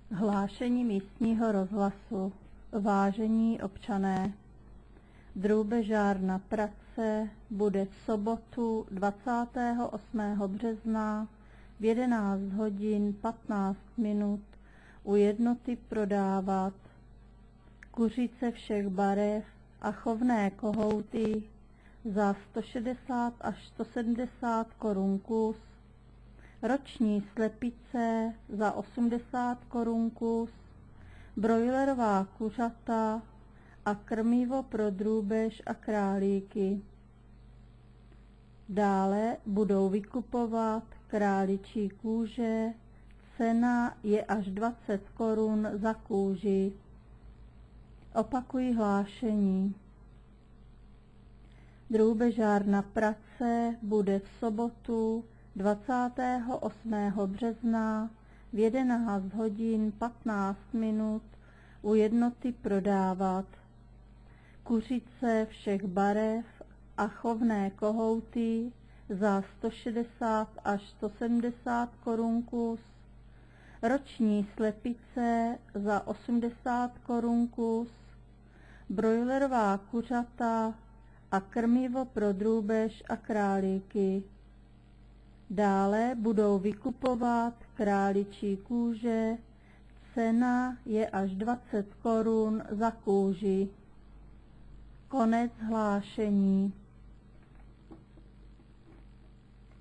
Hlášení místního rozhlasu. Vážení občané, drůbežárna Praze bude v sobotu 28. března v 11 hodin 15 minut u jednoty prodávat kuřice všech barev a chovné kohouty za 160 až 170 korun kus, roční slepice za 80 korun kus, brojlerová kuřata a krmivo pro drůbež a králíky. Dále budou vykupovat králičí kůže, cena je až 20 korun za kůži. Opakuji hlášení. Drůbežárna Praze bude v sobotu 28. března v 11 hodin 15 minut u jednoty prodávat kuřice všech barev a chovné kohouty za 160 až 170 korun kus, roční slepice za 80 korun kus, brojlerová kuřata a krmivo pro drůbež a králíky. Dále budou vykupovat králičí kůže, cena je až 20 korun za kůži. Konec hlášení.